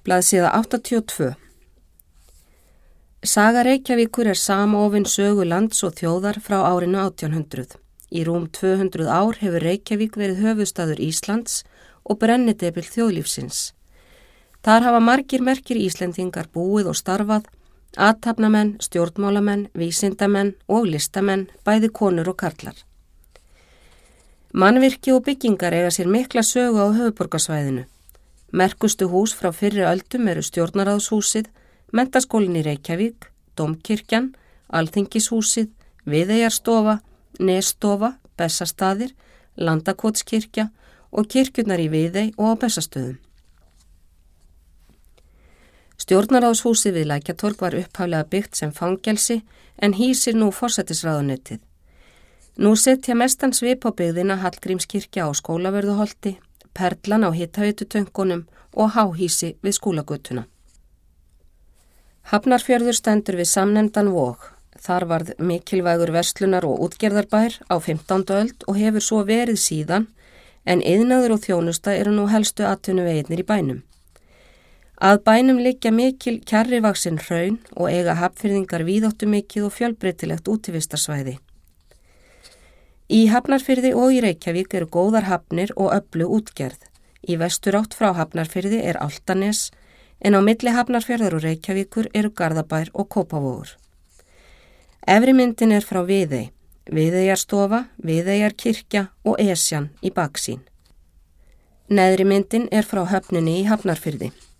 Blaðsíða 82. Saga Reykjavíkur er samofin sögu lands og þjóðar frá árinu 1800. Í rúm 200 ár hefur Reykjavík verið höfuðstaður Íslands og brennidepill þjóðlífsins. Þar hafa margir merkir Íslendingar búið og starfað, athafnamenn, stjórnmálamenn, vísindamenn og listamenn, bæði konur og karlar. Mannvirki og byggingar eiga sér mikla sögu á höfuðborgarsvæðinu. Merkustu hús frá fyrri öldum eru Stjórnarráðshúsið, Menntaskólinn í Reykjavík, Dómkirkjan, Alþingishúsið, Viðeyjarstofa, Nesstofa, Bessastaðir, Landakotskirkja og kirkjurnar í Viðey og á Bessastöðum. Stjórnarráðshúsið við Lækjartorg var upphaflega byggt sem fangelsi en hýsir nú forsætisráðuneytið. Nú setja mestan svip á byggðina Hallgrímskirkja á Skólavörðuholti, Perlan á hitaveitutönkunum og háhýsi við Skúlagötuna. Hafnarfjörður stendur við samnefndan Vog. Þar varð mikilvægur verslunar- og útgerðarbær á 15. öld og hefur svo verið síðan, en iðnaður og þjónusta eru nú helstu atvinnuvegirnir í bænum. Að bænum liggja mikil kjarrivaksin hraun og eiga hafnfirðingar víðáttumikið og fjölbreytilegt útivistarsvæði. Í Hafnarfirði og í Reykjavík eru góðar hafnir og öflug útgerð. Í vesturátt frá Hafnarfirði er Álftanes, en á milli Hafnarfjarðar og Reykjavíkur eru Garðabær og Kópavogur. Efri myndin er frá Viðey, Viðeyjarstofa, Viðeyjarkirkja og Esjan í baksýn. Neðri myndin er frá höfninni í Hafnarfirði.